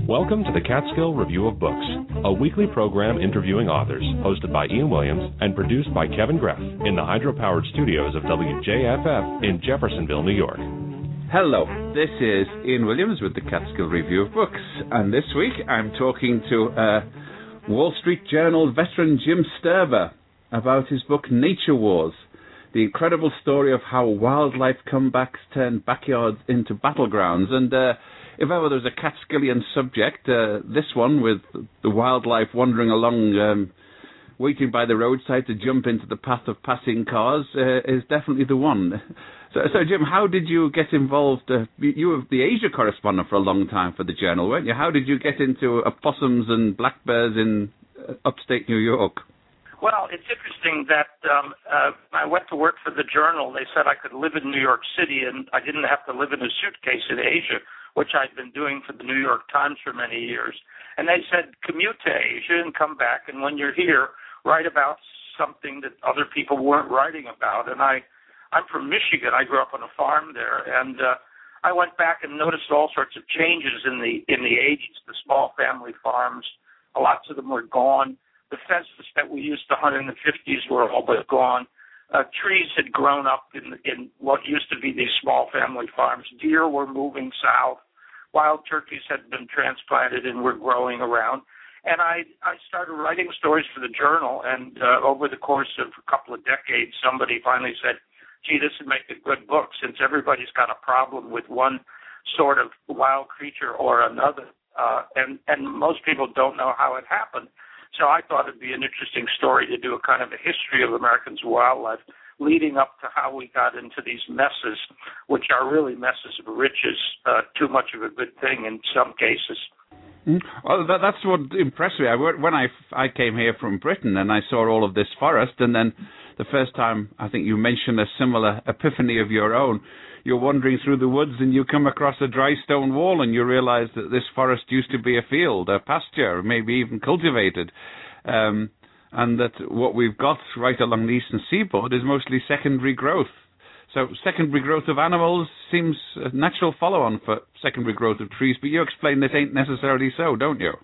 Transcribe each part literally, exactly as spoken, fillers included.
Welcome to the Catskill Review of Books, a weekly program interviewing authors, hosted by Ian Williams and produced by Kevin Greff in the hydro-powered studios of W J F F in Jeffersonville, New York. Hello, this is Ian Williams with the Catskill Review of Books, and this week I'm talking to uh, Wall Street Journal veteran Jim Sturber about his book Nature Wars, the incredible story of how wildlife comebacks turned backyards into battlegrounds. And uh, if ever there was a Catskillian subject, uh, this one with the wildlife wandering along, um, waiting by the roadside to jump into the path of passing cars, uh, is definitely the one. So, so, Jim, how did you get involved? Uh, you were the Asia correspondent for a long time for the Journal, weren't you? How did you get into opossums and black bears in uh, upstate New York? Well, it's interesting that um, uh, I went to work for the Journal. They said I could live in New York City and I didn't have to live in a suitcase in Asia, which I'd been doing for the New York Times for many years. And they said, commute to Asia and come back, and when you're here, write about something that other people weren't writing about. And I, I'm from Michigan. I grew up on a farm there, and uh, I went back and noticed all sorts of changes in the in the eighties. The small family farms, lots of them were gone. The pheasants that we used to hunt in the fifties were all but gone. Uh, trees had grown up in, in what used to be these small family farms. Deer were moving south. Wild turkeys had been transplanted and were growing around. And I, I started writing stories for the Journal, and uh, over the course of a couple of decades, somebody finally said, gee, this would make a good book since everybody's got a problem with one sort of wild creature or another, uh, and, and most people don't know how it happened. So I thought it'd be an interesting story to do a kind of a history of Americans' wildlife leading up to how we got into these messes, which are really messes of riches, uh, too much of a good thing in some cases. Mm. Well, that, that's what impressed me. I, when I, I came here from Britain and I saw all of this forest, and then the first time I think you mentioned a similar epiphany of your own, you're wandering through the woods and you come across a dry stone wall and you realize that this forest used to be a field, a pasture, maybe even cultivated, um, and that what we've got right along the eastern seaboard is mostly secondary growth. So secondary growth of animals seems a natural follow-on for secondary growth of trees, but you explain this ain't necessarily so, don't you?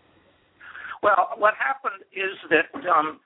Well, what happened is that um,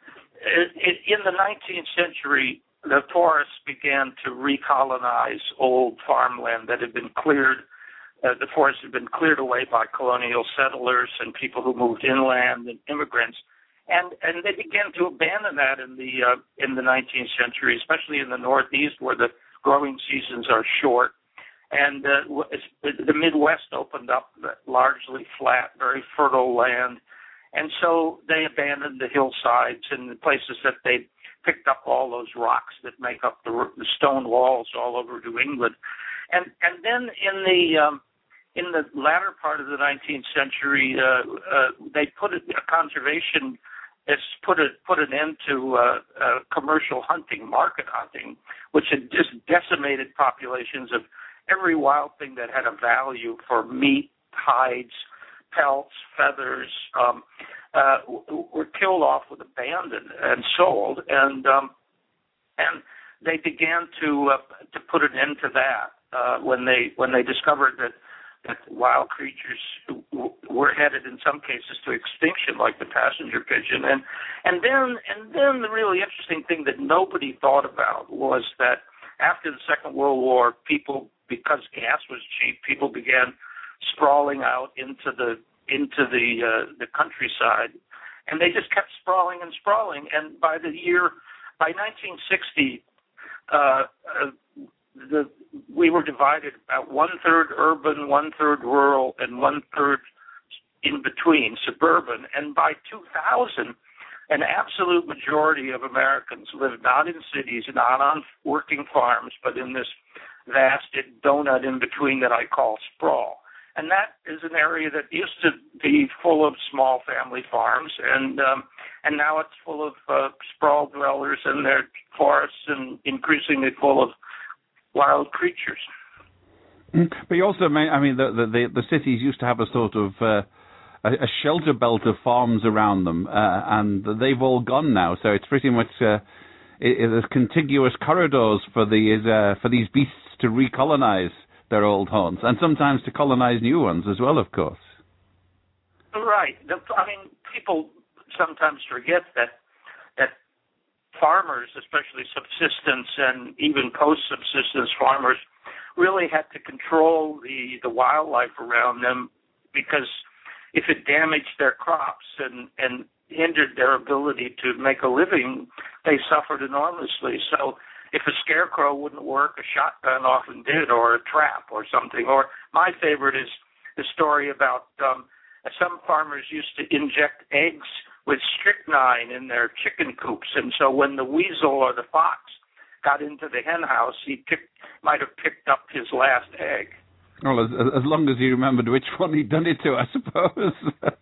in the nineteenth century, the forests began to recolonize old farmland that had been cleared. Uh, the forests had been cleared away by colonial settlers and people who moved inland and immigrants. And and they began to abandon that in the uh, in the nineteenth century, especially in the Northeast, where the growing seasons are short. And uh, the Midwest opened up largely flat, very fertile land. And so they abandoned the hillsides and the places that they picked up all those rocks that make up the, the stone walls all over New England. And and then in the um, in the latter part of the nineteenth century, uh, uh, they put a, a conservation. It's put a, put an end to uh, uh, commercial hunting, market hunting, which had just decimated populations of every wild thing that had a value for meat, hides, pelts, feathers, um, uh, were killed off with abandon and sold, and um, and they began to uh, to put an end to that uh, when they when they discovered that. that wild creatures were headed in some cases to extinction, like the passenger pigeon. And and then and then the really interesting thing that nobody thought about was that after the Second World War, people, because gas was cheap, people began sprawling out into the into the uh, the countryside, and they just kept sprawling and sprawling. And by the year, by nineteen sixty, uh, uh, the we were divided about one-third urban, one-third rural, and one-third in between, suburban. And by two thousand, an absolute majority of Americans lived not in cities, not on working farms, but in this vast donut in between that I call sprawl. And that is an area that used to be full of small family farms, and um, and now it's full of uh, sprawl dwellers and their forests, and increasingly full of wild creatures. But you also, I mean, the the, the cities used to have a sort of uh, a, a shelter belt of farms around them, uh, and they've all gone now. So it's pretty much uh, it, it, there's contiguous corridors for these uh, for these beasts to recolonize their old haunts, and sometimes to colonize new ones as well, of course. Right. The, I mean, people sometimes forget that that farmers, especially subsistence and even post-subsistence farmers, really had to control the, the wildlife around them, because if it damaged their crops and, and hindered their ability to make a living, they suffered enormously. So if a scarecrow wouldn't work, a shotgun often did, or a trap or something. Or my favorite is the story about um, some farmers used to inject eggs with strychnine in their chicken coops, and so when the weasel or the fox got into the hen house, he picked, might have picked up his last egg. Well, as, as long as he remembered which one he'd done it to, I suppose.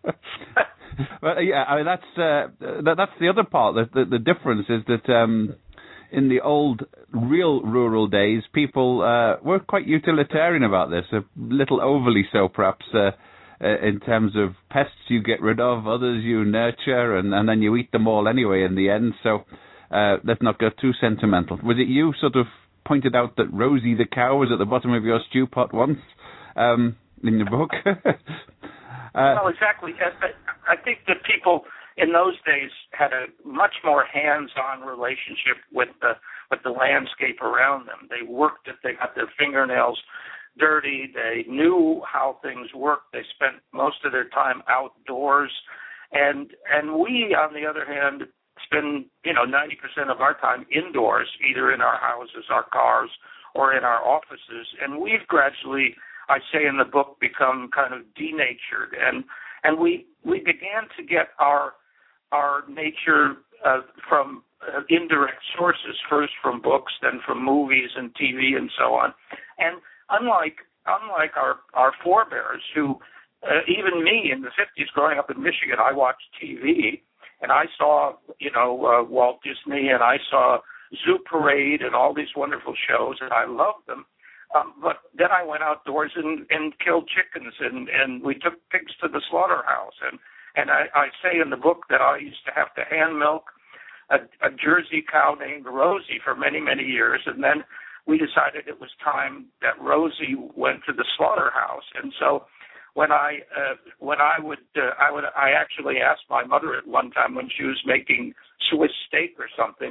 But yeah, I mean, that's uh, that, that's the other part. The, the, the difference is that um, in the old, real rural days, people uh, were quite utilitarian about this, a little overly so, perhaps. Uh, Uh, in terms of pests you get rid of, others you nurture, and, and then you eat them all anyway in the end. So uh, let's not go too sentimental. Was it you sort of pointed out that Rosie the cow was at the bottom of your stew pot once um, in your book? uh, well, exactly. I think that people in those days had a much more hands-on relationship with the with the landscape around them. They worked it. They got their fingernails dirty. They knew how things worked. They spent most of their time outdoors, and and we, on the other hand, spend you know ninety percent of our time indoors, either in our houses, our cars, or in our offices. And we've gradually, I say in the book, become kind of denatured, and and we we began to get our our nature uh, from uh, indirect sources, first from books, then from movies and T V and so on, and Unlike unlike our, our forebears, who, uh, even me in the fifties growing up in Michigan, I watched T V, and I saw, you know, uh, Walt Disney, and I saw Zoo Parade and all these wonderful shows, and I loved them. Um, but then I went outdoors and, and killed chickens, and, and we took pigs to the slaughterhouse. And, and I, I say in the book that I used to have to hand milk a, a Jersey cow named Rosie for many, many years, and then we decided it was time that Rosie went to the slaughterhouse. And so when I uh, when I would uh, I would I actually asked my mother at one time when she was making Swiss steak or something,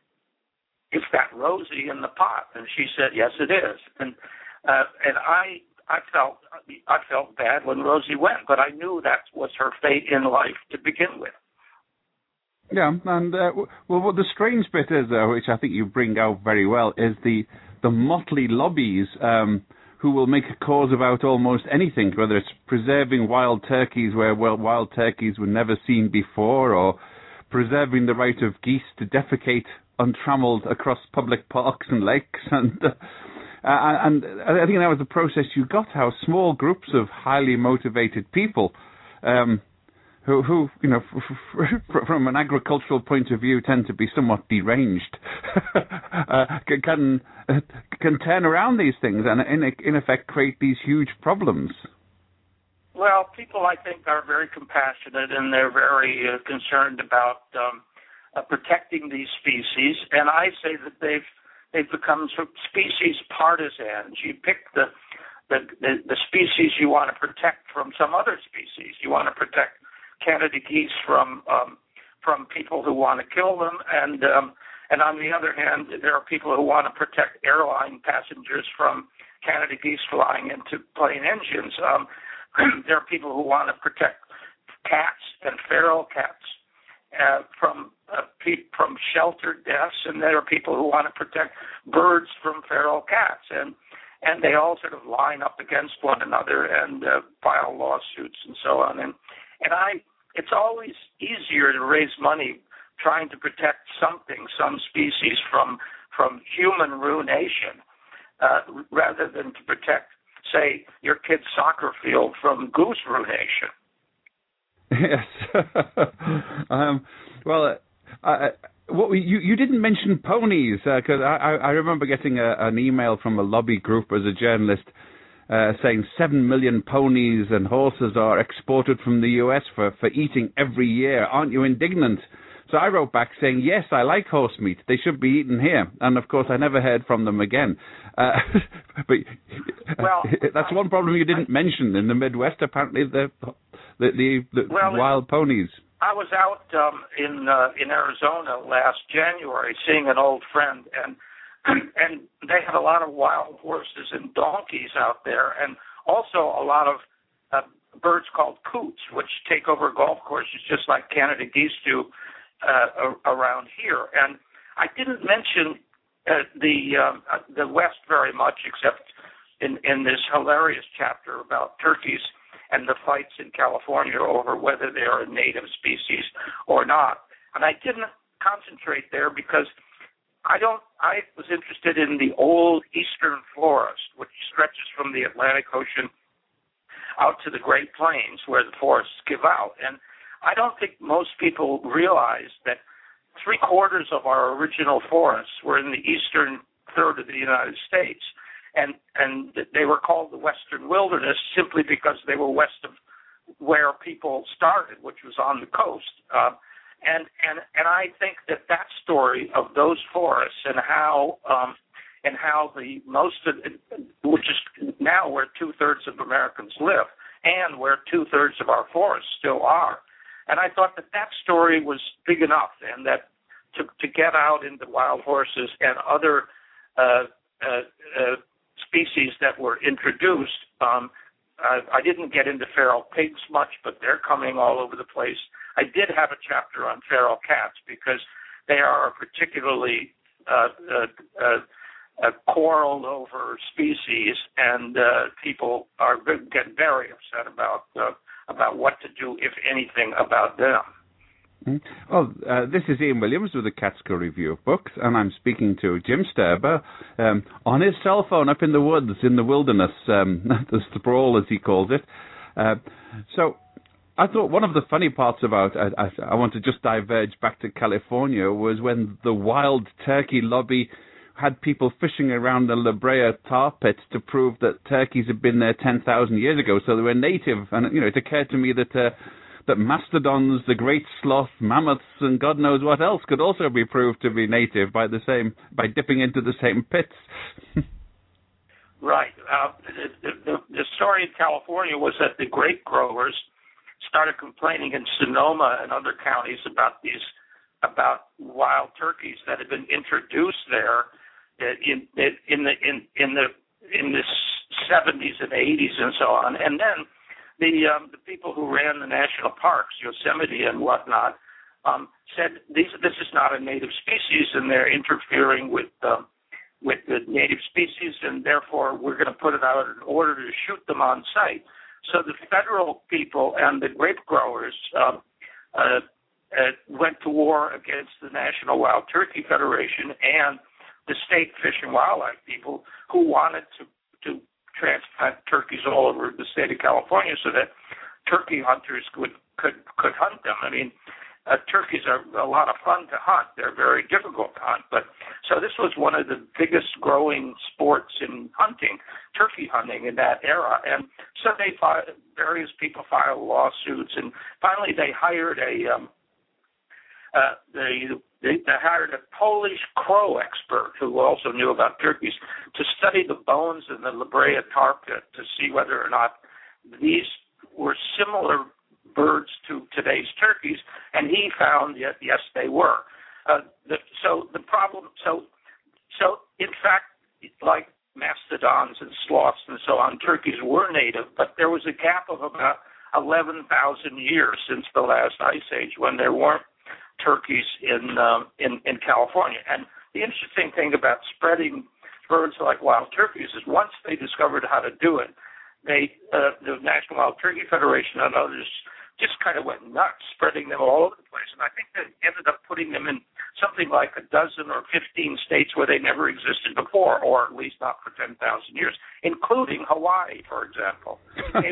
is that Rosie in the pot? And she said, yes, it is. And uh, and I I felt I felt bad when Rosie went, but I knew that was her fate in life to begin with. Yeah, and uh, well, what the strange bit is, though, which I think you bring out very well, is the the motley lobbies um, who will make a cause about almost anything, whether it's preserving wild turkeys where well, wild turkeys were never seen before, or preserving the right of geese to defecate untrammeled across public parks and lakes, and uh, and I think that was the process you got. How small groups of highly motivated people. Um, Who, who, you know, f- f- from an agricultural point of view, tend to be somewhat deranged, uh, can uh, can turn around these things and, in, in effect, create these huge problems. Well, people, I think, are very compassionate, and they're very uh, concerned about um, uh, protecting these species. And I say that they've they've become sort of species partisans. You pick the the, the the species you want to protect from some other species. You want to protect Canada geese from um, from people who want to kill them, and um, and on the other hand, there are people who want to protect airline passengers from Canada geese flying into plane engines. Um, there are people who want to protect cats and feral cats uh, from uh, pe- from sheltered deaths, and there are people who want to protect birds from feral cats, and and they all sort of line up against one another and uh, file lawsuits and so on. And and I. It's always easier to raise money trying to protect something, some species from from human ruination, uh, rather than to protect, say, your kid's soccer field from goose ruination. Yes. um, well, uh, uh, what we, you you didn't mention ponies, because uh, I, I remember getting a, an email from a lobby group as a journalist. Uh, saying seven million ponies and horses are exported from the U S for, for eating every year. Aren't you indignant? So I wrote back saying, yes, I like horse meat. They should be eaten here. And, of course, I never heard from them again. Uh, but well, that's one problem you didn't mention. In the Midwest, apparently, the the the, the well, wild it, ponies? I was out um, in uh, in Arizona last January seeing an old friend, and and they had a lot of wild horses and donkeys out there, and also a lot of uh, birds called coots, which take over golf courses just like Canada geese do uh, around here. And I didn't mention uh, the um, uh, the West very much, except in, in this hilarious chapter about turkeys and the fights in California over whether they are a native species or not. And I didn't concentrate there because I don't. I was interested in the old eastern forest, which stretches from the Atlantic Ocean out to the Great Plains, where the forests give out. And I don't think most people realize that three quarters of our original forests were in the eastern third of the United States. And and they were called the Western Wilderness simply because they were west of where people started, which was on the coast. Uh, and and and I think that that story of those forests and how um, and how the most of it, which is now where two thirds of Americans live, and where two thirds of our forests still are. And I thought that that story was big enough, and that to to get out into wild horses and other uh, uh, uh, species that were introduced. Um, I, I didn't get into feral pigs much, but they're coming all over the place. I did have a chapter on feral cats because they are a particularly uh, uh, uh, uh, quarreled over species, and uh, people are get very upset about uh, about what to do, if anything, about them. Mm-hmm. Well, uh, this is Ian Williams with the Catskill Review of Books, and I'm speaking to Jim Sturber um, on his cell phone up in the woods, in the wilderness, um, the sprawl as he calls it. Uh, so I thought one of the funny parts about, I, I, I want to just diverge back to California, was when the wild turkey lobby had people fishing around the La Brea tar pits to prove that turkeys had been there ten thousand years ago, so they were native. And, you know, it occurred to me that... Uh, that mastodons, the great sloth, mammoths, and God knows what else could also be proved to be native by the same by dipping into the same pits. Right. Uh, the, the, the story in California was that the grape growers started complaining in Sonoma and other counties about these about wild turkeys that had been introduced there in in the in in the in the seventies and eighties and so on, and then. The um, the people who ran the national parks, Yosemite and whatnot, um, said these, this is not a native species, and they're interfering with uh, with the native species, and therefore we're going to put it out in order to shoot them on sight. So the federal people and the grape growers um, uh, uh, went to war against the National Wild Turkey Federation and the state Fish and Wildlife people who wanted to to transplant turkeys all over the state of California so that turkey hunters could could, could hunt them. I mean, uh, turkeys are a lot of fun to hunt. They're very difficult to hunt. But so this was one of the biggest growing sports in hunting, turkey hunting in that era. And so they filed, various people filed lawsuits, and finally they hired a um, uh, they They, they hired a Polish crow expert who also knew about turkeys to study the bones in the La Brea tar pit to see whether or not these were similar birds to today's turkeys, and he found that yes, they were. Uh, the, so the problem, so so in fact, like mastodons and sloths and so on, turkeys were native, but there was a gap of about eleven thousand years since the last ice age when there weren't turkeys in, um, in in California. And the interesting thing about spreading birds like wild turkeys is once they discovered how to do it, they uh, the National Wild Turkey Federation and others just kind of went nuts, spreading them all over the place. And I think they ended up putting them in something like a dozen or fifteen states where they never existed before, or at least not for ten thousand years, including Hawaii, for example.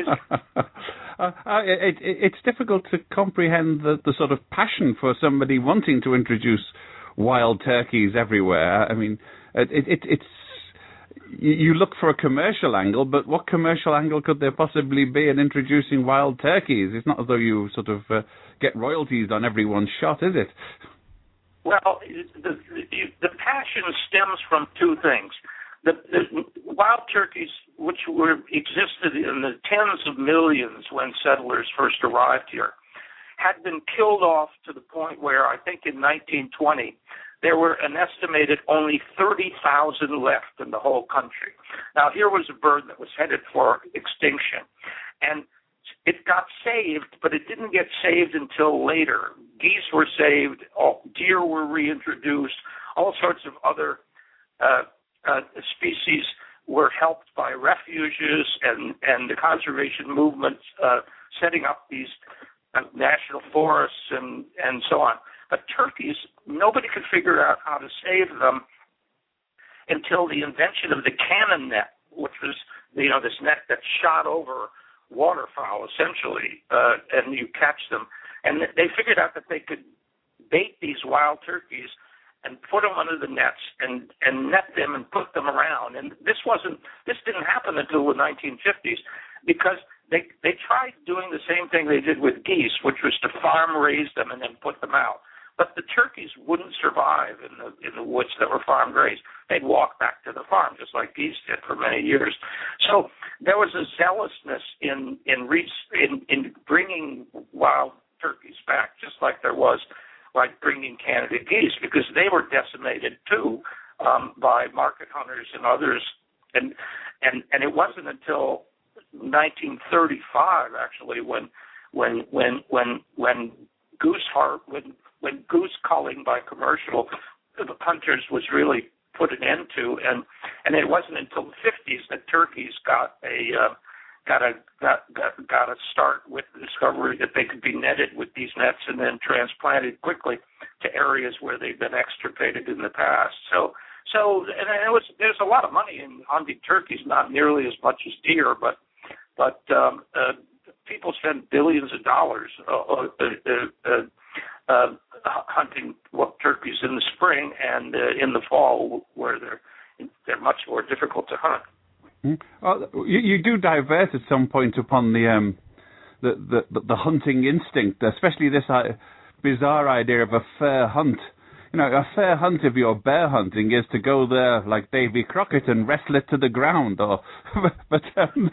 uh, uh, it, it, it's difficult to comprehend the, the sort of passion for somebody wanting to introduce wild turkeys everywhere. I mean, it, it, it's you look for a commercial angle, but what commercial angle could there possibly be in introducing wild turkeys? It's not as though you sort of uh, get royalties on every one shot, is it? Well, the, the, the passion stems from two things. the, the wild turkeys, which were existed in the tens of millions when settlers first arrived here, had been killed off to the point where I think in nineteen twenty there were an estimated only thirty thousand left in the whole country. Now, here was a bird that was headed for extinction, and it got saved, but it didn't get saved until later. Geese were saved, all, deer were reintroduced, all sorts of other uh, uh, species were helped by refuges and, and the conservation movement uh, setting up these uh, national forests and, and so on. But turkeys, nobody could figure out how to save them until the invention of the cannon net, which was, you know, this net that shot over waterfowl, essentially, uh, and you catch them. And they figured out that they could bait these wild turkeys and put them under the nets and, and net them and put them around. And this wasn't, this didn't happen until the nineteen fifties because they they tried doing the same thing they did with geese, which was to farm raise them and then put them out. But the turkeys wouldn't survive in the in the woods that were farm raised. They'd walk back to the farm just like geese did for many years. So there was a zealousness in in in, in bringing wild turkeys back, just like there was like bringing Canada geese, because they were decimated too um, by market hunters and others. And and and it wasn't until nineteen thirty-five actually when when when when when goose heart when when goose culling by commercial hunters was really put an end to, and and it wasn't until the fifties that turkeys got a uh, got a got, got got a start with the discovery that they could be netted with these nets and then transplanted quickly to areas where they've been extirpated in the past. So so and it was there's a lot of money in hunting turkeys, not nearly as much as deer, but but um, uh, people spend billions of dollars uh, uh, uh, uh, hunting well, turkeys in the spring and uh, in the fall, where they're they're much more difficult to hunt. Mm-hmm. Well, you, you do divert at some point upon the um, the, the the hunting instinct, especially this uh, bizarre idea of a fair hunt. You know, a fair hunt if you're bear hunting is to go there like Davy Crockett and wrestle it to the ground. Or, but um,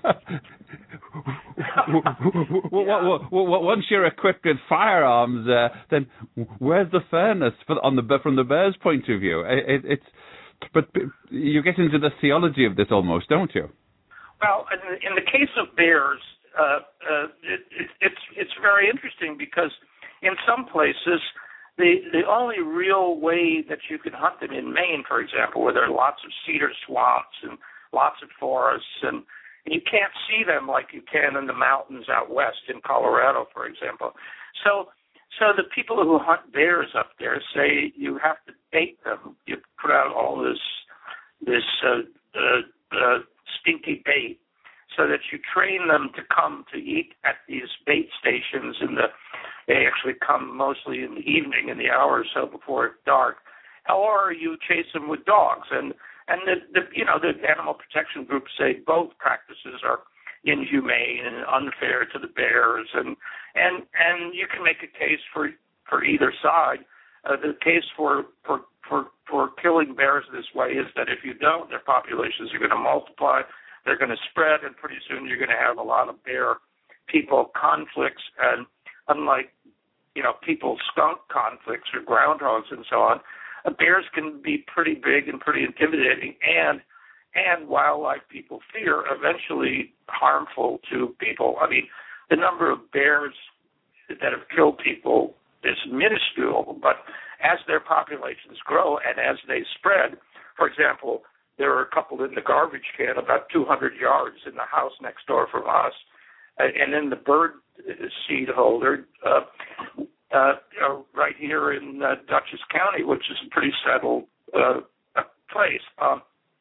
yeah. once you're equipped with firearms, uh, then where's the fairness for, on the from the bear's point of view? It, it's but you get into the theology of this almost, don't you? Well, in the, in the case of bears, uh, uh, it, it, it's it's very interesting because in some places, The the only real way that you can hunt them in Maine, for example, where there are lots of cedar swamps and lots of forests, and, and you can't see them like you can in the mountains out west in Colorado, for example. So so the people who hunt bears up there say you have to bait them. You put out all this this uh, uh, uh, stinky bait so that you train them to come to eat at these bait stations in the They actually come mostly in the evening, in the hour or so before it's dark, or you chase them with dogs. And and the, the you know the animal protection groups say both practices are inhumane and unfair to the bears, and and and you can make a case for for either side. Uh, the case for for for for killing bears this way is that if you don't, their populations are going to multiply, they're going to spread, and pretty soon you're going to have a lot of bear people conflicts. And unlike you know, people-skunk conflicts or groundhogs and so on, uh, bears can be pretty big and pretty intimidating and, and wildlife people fear, eventually harmful to people. I mean, the number of bears that have killed people is minuscule, but as their populations grow and as they spread, for example, there are a couple in the garbage can about two hundred yards in the house next door from us, uh, and then the bird seed holder uh, uh, uh, right here in uh, Dutchess County, which is a pretty settled uh, place. Um,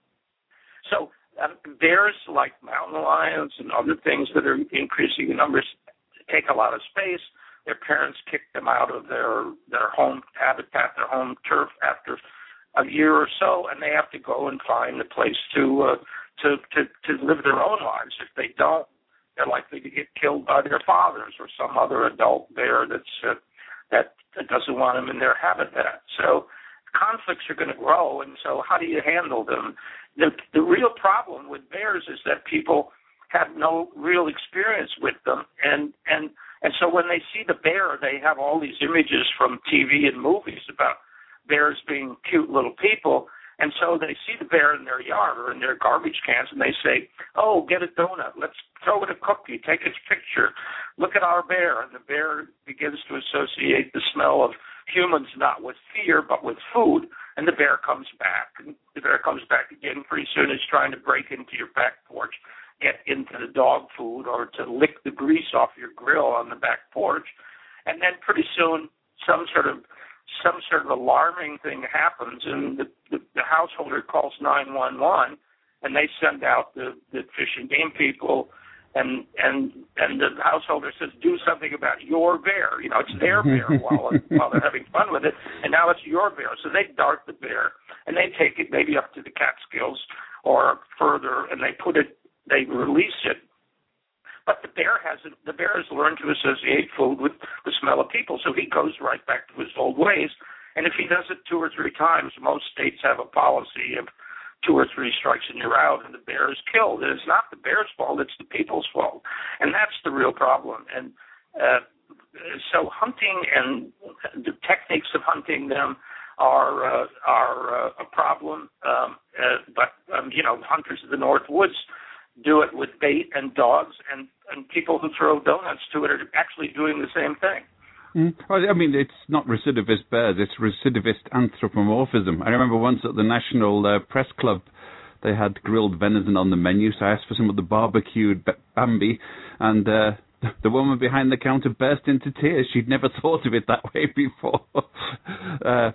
so uh, bears, like mountain lions and other things that are increasing in numbers, take a lot of space. Their parents kick them out of their, their home habitat, their home turf after a year or so, and they have to go and find a place to uh, to, to to live their own lives. If they don't, they're likely to get killed by their fathers or some other adult bear that's uh, that, that doesn't want them in their habitat. So conflicts are going to grow, and so how do you handle them? The, the real problem with bears is that people have no real experience with them, and, and, and so when they see the bear, they have all these images from T V and movies about bears being cute little people, and so they see the bear in their yard or in their garbage cans, and they say, oh, get a donut, let's throw it a cookie, take its picture, look at our bear, and the bear begins to associate the smell of humans not with fear but with food, and the bear comes back, and the bear comes back again. Pretty soon it's trying to break into your back porch, get into the dog food, or to lick the grease off your grill on the back porch, and then pretty soon some sort of some sort of alarming thing happens, and the, the, the householder calls nine one one, and they send out the, the fish and game people, and and and the householder says, do something about your bear. You know, it's their bear while while they're having fun with it, and now it's your bear. So they dart the bear, and they take it maybe up to the Catskills or further, and they put it, they release it. But the bear hasn't. The bear has learned to associate food with the smell of people, so he goes right back to his old ways. And if he does it two or three times, most states have a policy of two or three strikes and you're out, and the bear is killed. And it's not the bear's fault; it's the people's fault, and that's the real problem. And uh, so, hunting and the techniques of hunting them are uh, are uh, a problem. Um, uh, but um, you know, hunters of the North Woods do it with bait and dogs, and, and people who throw donuts to it are actually doing the same thing. Mm. Well, I mean, it's not recidivist bears, it's recidivist anthropomorphism. I remember once at the National uh, Press Club, they had grilled venison on the menu, so I asked for some of the barbecued Bambi, and uh, the woman behind the counter burst into tears. She'd never thought of it that way before. uh,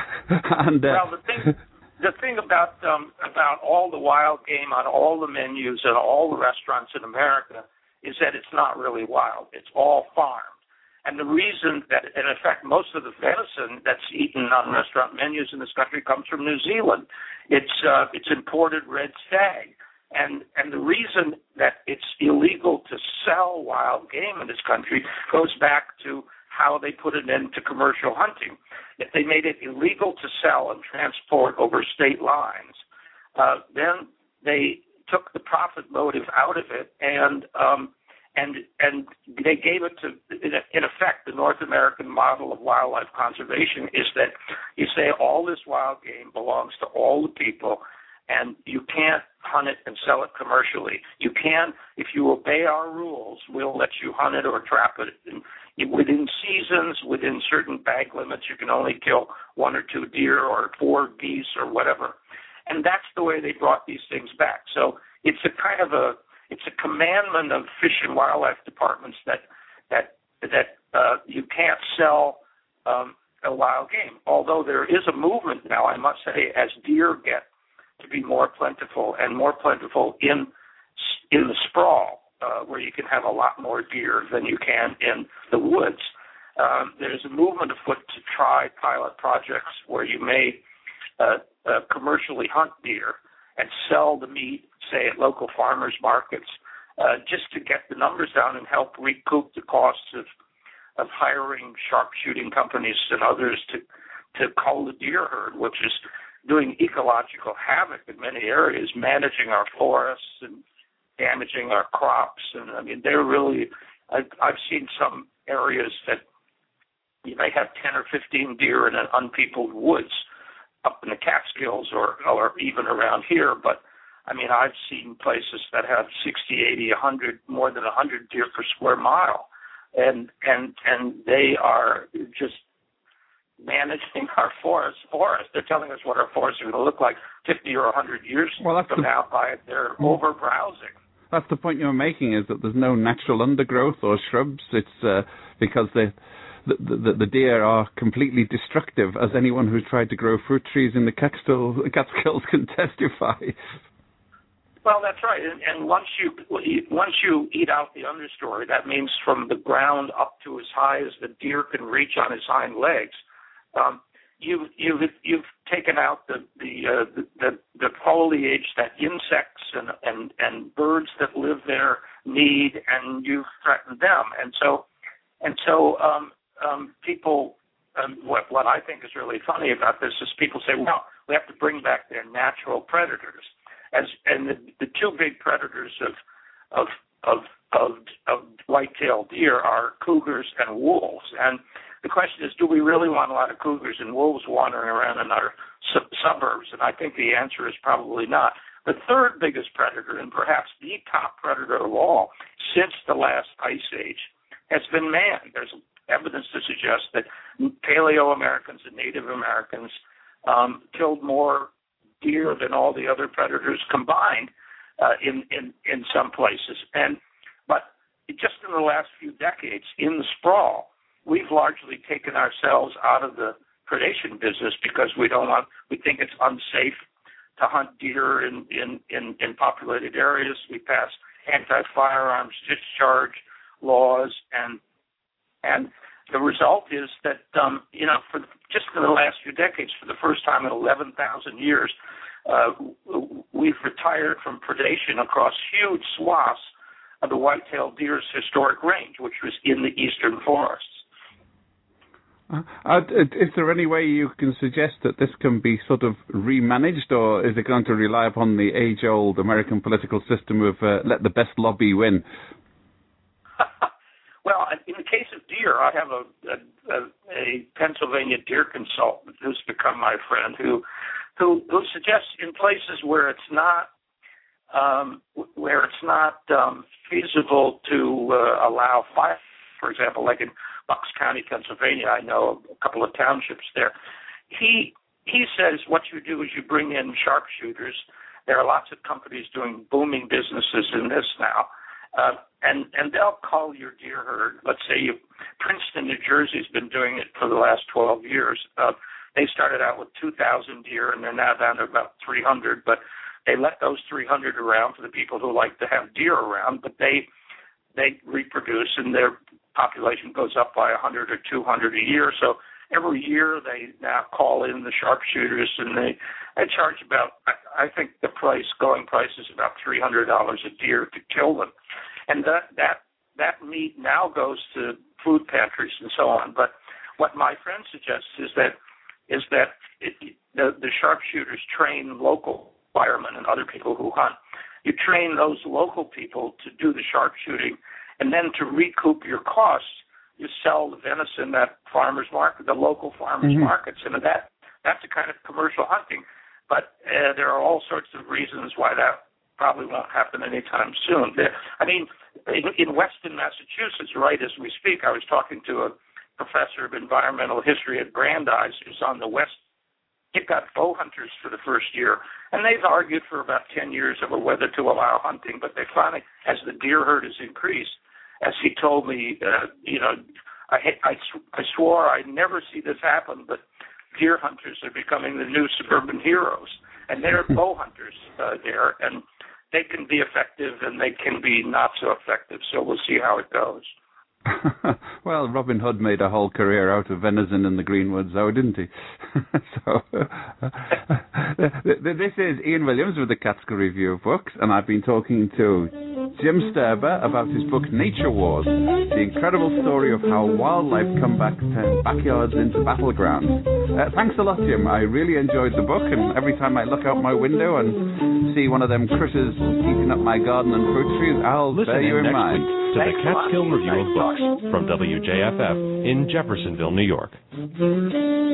and, uh, well, the thing... The thing about um, about all the wild game on all the menus and all the restaurants in America is that it's not really wild. It's all farmed. And the reason that, and in fact, most of the venison that's eaten on restaurant menus in this country comes from New Zealand. It's uh, it's imported red stag. And and the reason that it's illegal to sell wild game in this country goes back to how they put it into commercial hunting. If they made it illegal to sell and transport over state lines, uh, then they took the profit motive out of it, and um, and and they gave it to, in effect, the North American model of wildlife conservation is that you say all this wild game belongs to all the people, and you can't hunt it and sell it commercially. You can, if you obey our rules, we'll let you hunt it or trap it. And within seasons, within certain bag limits, you can only kill one or two deer or four geese or whatever. And that's the way they brought these things back. So it's a kind of a, it's a commandment of fish and wildlife departments that that that uh, you can't sell um, a wild game. Although there is a movement now, I must say, as deer get to be more plentiful and more plentiful in in the sprawl, uh, where you can have a lot more deer than you can in the woods. Um, there's a movement afoot to try pilot projects where you may uh, uh, commercially hunt deer and sell the meat, say, at local farmers markets, uh, just to get the numbers down and help recoup the costs of of hiring sharpshooting companies and others to to cull the deer herd, which is doing ecological havoc in many areas, managing our forests and damaging our crops. And I mean, they're really, I've, I've seen some areas that you may have ten or fifteen deer in an unpeopled woods up in the Catskills or, or even around here. But I mean, I've seen places that have sixty, eighty, one hundred, more than one hundred deer per square mile. And, and, and they are just managing our forest forest. They're telling us what our forests are going to look like fifty or one hundred years well, that's from the, now by their over browsing. That's the point you're making, is that there's no natural undergrowth or shrubs. It's uh, because the, the, the, the deer are completely destructive, as anyone who's tried to grow fruit trees in the Catskills, Catskills can testify. Well, that's right. And, and once you once you eat out the understory, that means from the ground up to as high as the deer can reach on his hind legs. Um, you've you've you've taken out the the, uh, the the the foliage that insects and, and, and birds that live there need, and you've threatened them. And so and so um, um, people um, what what I think is really funny about this is people say, well, we have to bring back their natural predators. As and the, the two big predators of of of of, of white-tailed deer are cougars and wolves. And the question is, do we really want a lot of cougars and wolves wandering around in our sub- suburbs? And I think the answer is probably not. The third biggest predator, and perhaps the top predator of all since the last ice age, has been man. There's evidence to suggest that Paleo-Americans and Native Americans um, killed more deer than all the other predators combined uh, in, in, in some places. And but just in the last few decades, in the sprawl, we've largely taken ourselves out of the predation business because we don't want, we think it's unsafe to hunt deer in, in, in, in populated areas. We pass anti-firearms discharge laws, and and the result is that, um, you know, for the, just in the last few decades, for the first time in eleven thousand years, uh, we've retired from predation across huge swaths of the white-tailed deer's historic range, which was in the eastern forests. Uh, is there any way you can suggest that this can be sort of remanaged, or is it going to rely upon the age-old American political system of uh, let the best lobby win? Well, in the case of deer, I have a, a, a Pennsylvania deer consultant who's become my friend, who who, who suggests in places where it's not um, where it's not um, feasible to uh, allow fire, for example, like in Bucks County, Pennsylvania, I know a couple of townships there. He he says what you do is you bring in sharpshooters. There are lots of companies doing booming businesses in this now. Uh, and, and they'll cull your deer herd. Let's say you, Princeton, New Jersey's been doing it for the last twelve years. Uh, they started out with two thousand deer, and they're now down to about three hundred. But they let those three hundred around for the people who like to have deer around, but they they reproduce, and their population goes up by one hundred or two hundred a year. So every year they now call in the sharpshooters, and they, they charge about, I, I think the price, going price is about three hundred dollars a deer to kill them. And that, that, that meat now goes to food pantries and so on. But what my friend suggests is that, is that it, the, the sharpshooters train local firemen and other people who hunt. You train those local people to do the sharpshooting, and then to recoup your costs, you sell the venison at farmers market, the local farmers mm-hmm. markets, and that that's a kind of commercial hunting. But uh, there are all sorts of reasons why that probably won't happen anytime soon. There, I mean, in, in Weston, Massachusetts, right as we speak, I was talking to a professor of environmental history at Brandeis, who's on the west. It got bow hunters for the first year, and they've argued for about ten years over whether to allow hunting, but they finally, as the deer herd has increased, as he told me, uh, you know, I, I, I swore I'd never see this happen, but deer hunters are becoming the new suburban heroes, and they're bow hunters uh, there, and they can be effective and they can be not so effective, so we'll see how it goes. Well, Robin Hood made a whole career out of venison in the greenwoods, though, didn't he? So, uh, this is Ian Williams with the Catskill Review of Books, and I've been talking to Jim Sturber about his book Nature Wars, the incredible story of how wildlife come back to turn backyards into battlegrounds. Uh, thanks a lot, Jim. I really enjoyed the book, and every time I look out my window and see one of them critters eating up my garden and fruit trees, I'll Listen bear you in next mind. Week to the Catskill Review of Books from W J F F in Jeffersonville, New York.